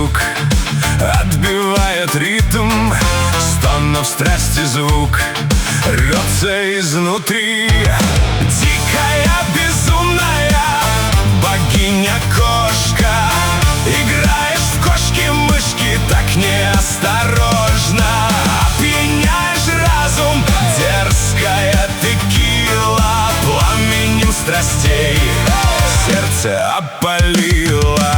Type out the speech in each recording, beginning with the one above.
звук отбивает ритм, стонов страсти звук рвется изнутри. Дикая, безумная богиня-кошка, играешь в кошки-мышки так неосторожно, опьяняешь разум, дерзкая текила пламенем страстей сердце опалила.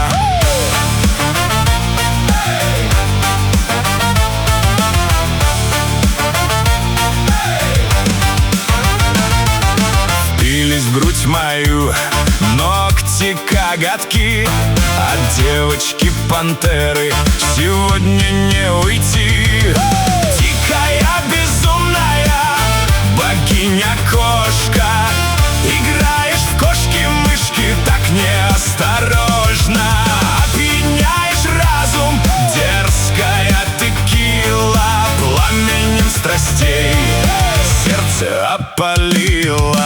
Впились в грудь мою ногти, коготки, от девочки-пантеры сегодня не уйти. Дикая, безумная богиня-кошка, играешь в кошки-мышки так неосторожно, опьяняешь разум, дерзкая текила пламенем страстей сердце опалила.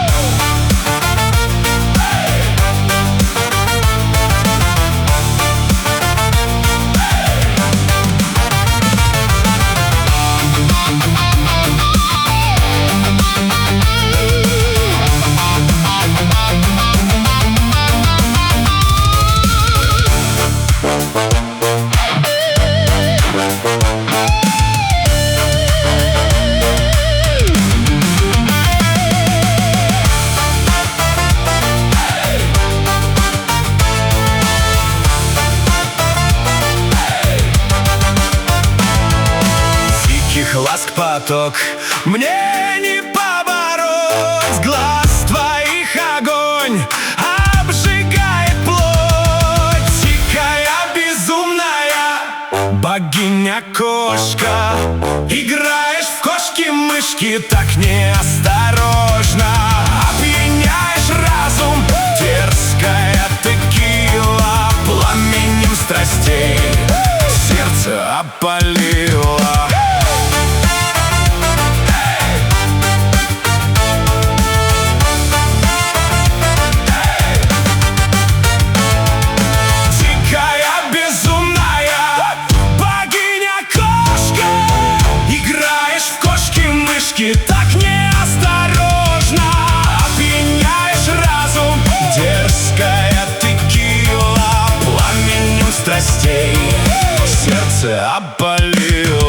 Ласк поток, мне не побороть, глаз твоих огонь обжигает плоть. Дикая, безумная богиня-кошка, играешь в кошки-мышки так неосторожно, опьяняешь разум, дерзкая текила пламенем страстей сердце опалила. Так неосторожно, опьяняешь разум, дерзкая текила пламенем страстей сердце опалила.